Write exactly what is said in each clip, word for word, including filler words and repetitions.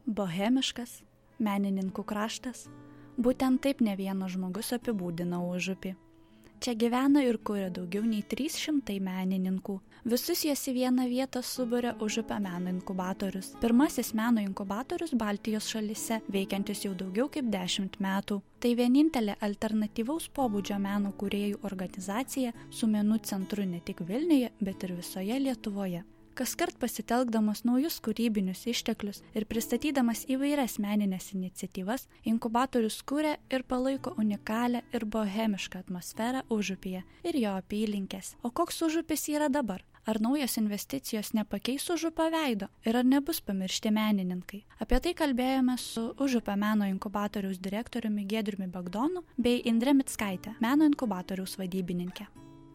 Bohemiškas, menininkų kraštas. Būtent taip ne vienas žmogus apibūdina Užupį. Čia gyvena ir kuria daugiau nei trys šimtai menininkų. Visus juos į vieną vietą suburia Užupio meno inkubatorius. Pirmasis meno inkubatorius Baltijos šalyse, veikiantis jau daugiau kaip dešimt metų. Tai vienintelė alternatyvaus pobūdžio meno kūrėjų organizacija su menų centru ne tik Vilniuje, bet ir visoje Lietuvoje. Kaskart pasitelkdamas naujus kūrybinius išteklius ir pristatydamas įvairias meninės iniciatyvas, inkubatorius kuria ir palaiko unikalią ir bohemišką atmosferą Užupyje ir jo apylinkės. O koks Užupis yra dabar? Ar naujos investicijos nepakeis Užupio veido ir ar nebus pamiršti menininkai? Apie tai kalbėjome su Užupio meno inkubatoriaus direktoriumi Giedriumi Bagdonu bei Indre Mickaite, meno inkubatoriaus vadybininkė.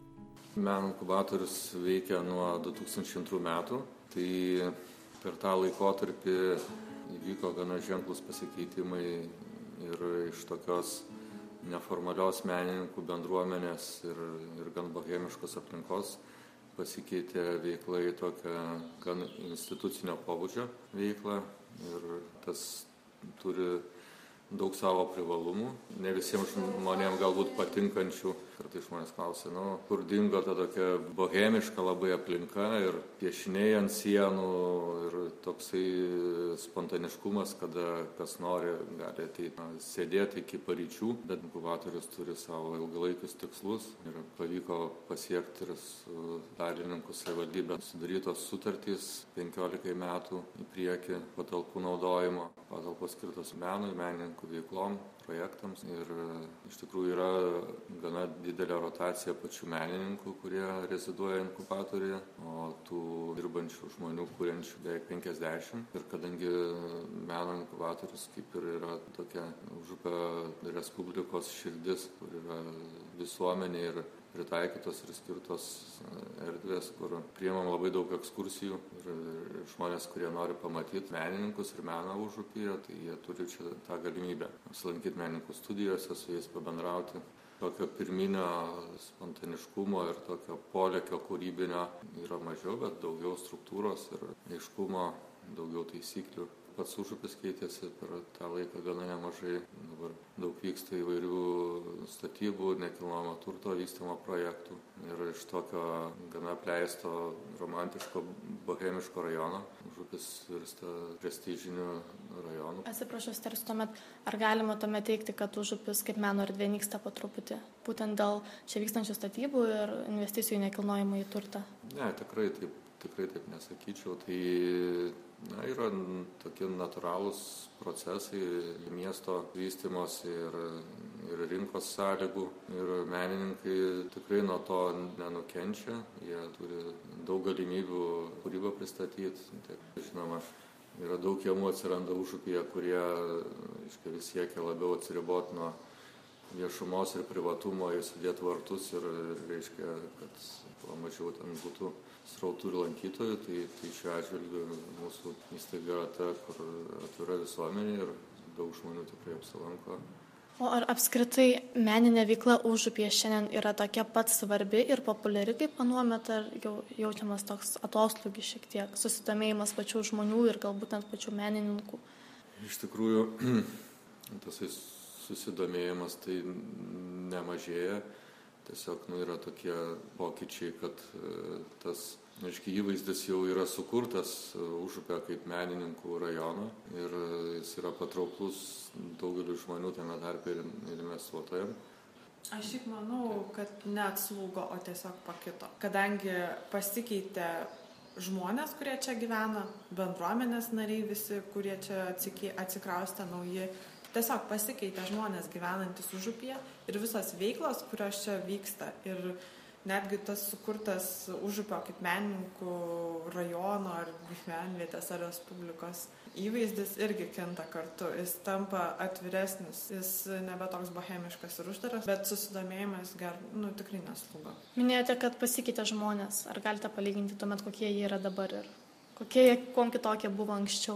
Meno inkubatorius veikia nuo du tūkstančiai antrų metų, tai per tą laikotarpį įvyko gana ženklus pasikeitimai ir iš tokios neformalios menininkų bendruomenės ir, ir gan bohemiškos aplinkos pasikeitė veikla į tokią gan institucinio pobūdžio veiklą ir tas turi daug savo privalumų, ne visiems žmonėms galbūt patinkančių. Kartais žmonės klausia, nu, kur dingo ta tokia bohemiška labai aplinka ir piešiniai ant sienų ir toksai spontaniškumas, kada kas nori gali ateiti, na, sėdėti iki paryčių, bet inkubatorius turi savo ilgalaikius tikslus ir pavyko pasiekti ir su dailininkų savivaldybė sudarytos sutartys penkiolikai metų į priekį patalpų naudojimo, patalpos skirtos menui, menininkų veiklom, projektams ir iš tikrųjų yra gana didelė rotacija pačių menininkų, kurie reziduoja inkubatoriuje, o tų dirbančių žmonių, kuriančių beveik penkiasdešimt. Ir kadangi meno inkubatorius kaip ir yra tokia Užupio Respublikos širdis, kur yra visuomenė ir pritaikytos ir skirtos erdvės, kur priimam labai daug ekskursijų ir žmonės, kurie nori pamatyti menininkus ir meną Užupyje, tai jie turi čia tą galimybę apsilankyti menininkų studijose, su jais pabendrauti. Tokio pirminio spontaniškumo ir tokio polėkio kūrybinio yra mažiau, bet daugiau struktūros ir aiškumo, daugiau taisyklių. Pats Užupis keitėsi per tą laiką gana nemažai. Dabar daug vyksta įvairių statybų, nekilnojamo turto vystymo projektų. Ir iš tokio gana apleisto, romantiško, bohemiško rajono Užupis virsta prestižiniu rajonu. Atsiprašau, Steris, tuomet, ar galima tuomet teigti, kad Užupis kaip meno erdvė nyksta po truputį, būtent dėl čia vykstančių statybų ir investicijų į nekilnojamąjį turtą? Ne, tikrai taip. Tikrai taip nesakyčiau. Tai na, yra tokie natūralūs procesai miesto vystymosi ir, ir rinkos sąlygų. Ir menininkai tikrai nuo to nenukenčia. Jie turi daug galimybių kūrybą pristatyti. Taip, žinoma, yra daug kiemų atsiranda Užupyje, kurie iškai vis siekia labiau atsiriboti nuo viešumos ir privatumo, įsidėti vartus ir reiškia, kad kuo mažiau ten būtų srautų ir lankytojų, tai, tai šiuo atžvilgiu mūsų įstaiga yra ta, kur atvira visuomenė ir daug žmonių tikrai apsilanko. O ar apskritai meninė veikla Užupyje šiandien yra tokia pat svarbi ir populiari kaip anuomet, ar jau jaučiamas toks atoslūgis šiek tiek, susidomėjimas pačių žmonių ir galbūt net pačių menininkų? Iš tikrųjų, tas susidomėjimas tai nemažėja. Tiesiog nu, yra tokie pokyčiai, kad tas aiškiai įvaizdis jau yra sukurtas Užupio kaip menininkų rajono ir jis yra patrauklus daugeliu žmonių, tame tarpe ir investuotojams. Aš tik manau, kad neatslūgo, o tiesiog pakito. Kadangi pasikeitė žmonės, kurie čia gyvena, bendruomenės nariai visi, kurie čia atsikraustė nauji, tiesiog pasikeitė žmonės gyvenantys Užupyje ir visos veiklos, kurios čia vyksta. Ir netgi tas sukurtas Užupio kaip menininkų rajono ar gyvenvietės ar respublikos įvaizdis irgi kinta kartu. Jis tampa atviresnis, jis nebe toks bohemiškas ir uždaras, bet susidomėjimas ger, nu, tikrai neslūgo. Minėjote, kad pasikeitė žmonės. Ar galite palyginti tuomet, kokie jie yra dabar ir kokie, kuom kitokie buvo anksčiau?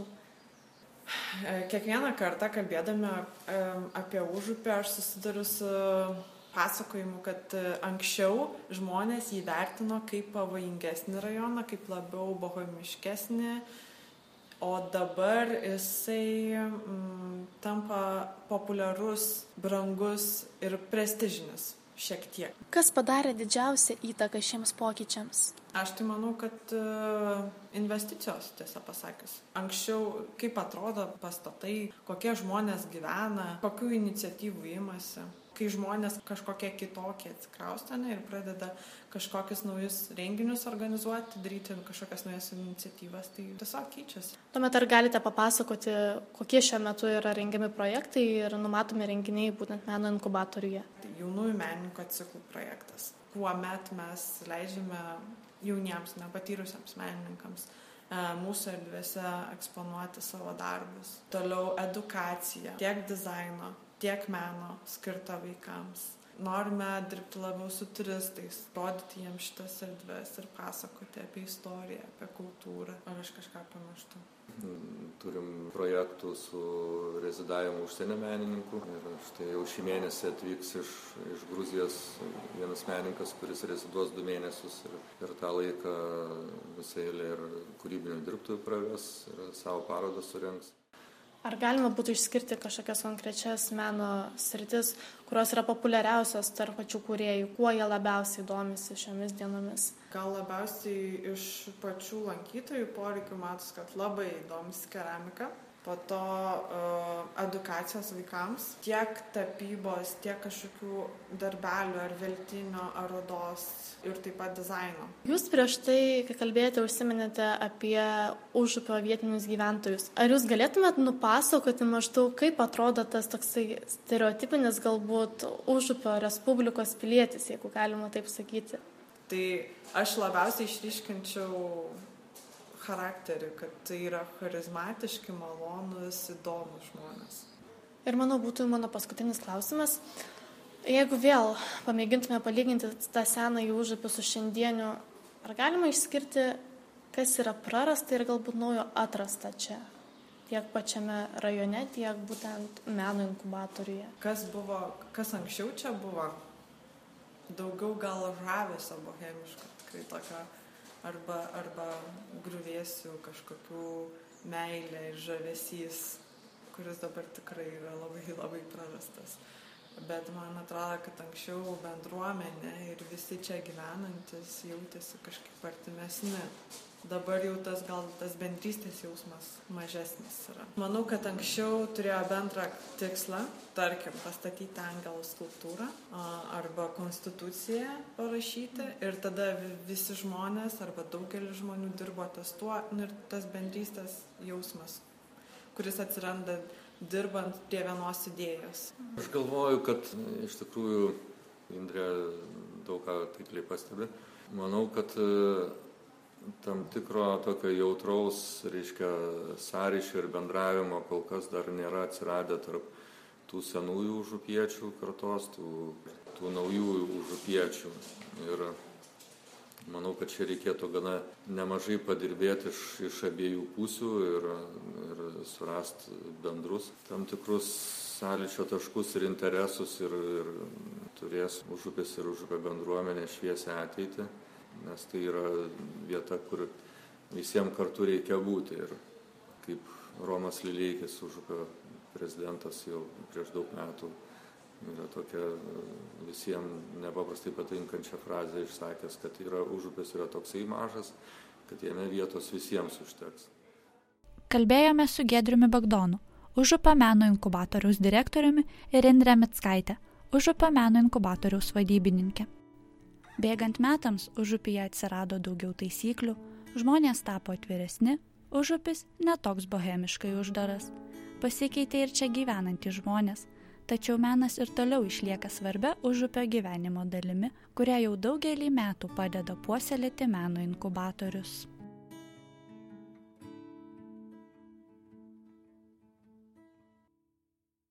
Kiekvieną kartą kalbėdami apie Užupį aš susiduriu su pasakojimu, kad anksčiau žmonės jį vertino kaip pavojingesnį rajoną, kaip labiau bohemiškesnį, o dabar jisai mm, tampa populiarus, brangus ir prestižinis šiek tiek. Kas padarė didžiausią įtaką šiems pokyčiams? Aš tai manau, kad investicijos, tiesą pasakius. Anksčiau, kaip atrodo pastatai, kokie žmonės gyvena, kokių iniciatyvų imasi. Kai žmonės kažkokie kitokie atsikrausto ir pradeda kažkokius naujus renginius organizuoti, daryti kažkokias naujas iniciatyvas, tai tiesiog keičiasi. Tuomet ar galite papasakoti, kokie šiuo metu yra rengiami projektai ir numatomi renginiai būtent meno inkubatoriuje? Tai jaunųjų menininkų ciklų projektas, kuomet mes leidžiame jauniems, nepatyrusiems menininkams mūsų erdvėse eksponuoti savo darbus. Toliau edukacija, tiek dizaino, tiek meno skirta vaikams. Norime dirbti labiau su turistais, rodyti jiems šitas erdves ir pasakoti apie istoriją, apie kultūrą. Ar aš kažką pamirštu? Turim projektų su rezidavimu užsienio menininkų. Ir štai jau šį mėnesį atvyks iš, iš Gruzijos vienas menininkas, kuris reziduos du mėnesius ir, ir tą laiką visą eilę ir kūrybinių dirbtuvių praves ir savo parodą surengs. Ar galima būtų išskirti kažkokias konkrečias meno sritis, kurios yra populiariausios tarp pačių kūrėjų, kuo jie labiausiai domisi šiomis dienomis? Gal labiausiai iš pačių lankytojų poreikių matos, kad labai domisi keramika, po to uh, edukacijos vaikams, tiek tapybos, tiek kažkokių darbelių ar veltinio, ar odos ir taip pat dizaino. Jūs prieš tai, kai kalbėjote, užsiminėte apie Užupio vietinius gyventojus. Ar jūs galėtumėt nupasakoti maždaug, kaip atrodo tas toksai stereotipinis galbūt Užupio Respublikos pilietis, jeigu galima taip sakyti? Tai aš labiausiai išryškinčiau charakterį, kad tai yra charizmatiški, malonus, įdomus žmonės. Ir manau, būtų mano paskutinis klausimas. Jeigu vėl pamėgintume palyginti tą senąjį Užupį su šiandieniu, ar galima išskirti, kas yra prarasta ir galbūt naujo atrasta čia? Tiek pačiame rajone, tiek būtent meno inkubatoriuje. Kas buvo, kas anksčiau čia buvo? Daugiau gal žavesio bohemiško, tikrai tokio arba, arba griuvėsių kažkokių meilė ir žavesys, kuris dabar tikrai yra labai, labai prarastas. Bet man atrodo, kad anksčiau bendruomenė ir visi čia gyvenantis jautėsi kažkaip artimesni. Dabar jau tas gal tas bendrystės jausmas mažesnis yra. Manau, kad anksčiau turėjo bendrą tikslą, tarkim, pastatyti angelų skulptūrą arba konstituciją parašyti ir tada visi žmonės arba daugelis žmonių dirbo ties tuo ir tas bendrystės jausmas, kuris atsiranda dirbant prie vienos idėjos. Aš galvoju, kad iš tikrųjų Indrė daug ką taikliai pastebi. Manau, kad tam tikro tokio jautraus, reiškia, sąryšio ir bendravimo kol kas dar nėra atsiradę tarp tų senųjų užupiečių kartos, tų, tų naujųjų užupiečių. Ir manau, kad čia reikėtų gana nemažai padirbėti iš, iš abiejų pusių ir, ir surasti bendrus tam tikrus sąlyčio taškus ir interesus ir, ir turės Užupis ir Užupio bendruomenė šviesią ateitį, nes tai yra vieta, kur visiems kartu reikia būti. Ir kaip Romas Lileikis, Užupio prezidentas jau prieš daug metų, yra tokia visiems nepaprastai patinkančią frazę išsakęs, kad yra Užupis yra toksai mažas, kad jame vietos visiems užteks. Kalbėjome su Giedriumi Bagdonu, Užupio meno inkubatoriaus direktoriumi ir Indre Mickaite, Užupio meno inkubatoriaus vadybininkė. Bėgant metams Užupyje atsirado daugiau taisyklių, žmonės tapo atviresni, Užupis netoks bohemiškai uždaras. Pasikeitė ir čia gyvenantys žmonės, tačiau menas ir toliau išlieka svarbia Užupio gyvenimo dalimi, kurią jau daugelį metų padeda puoselėti meno inkubatorius.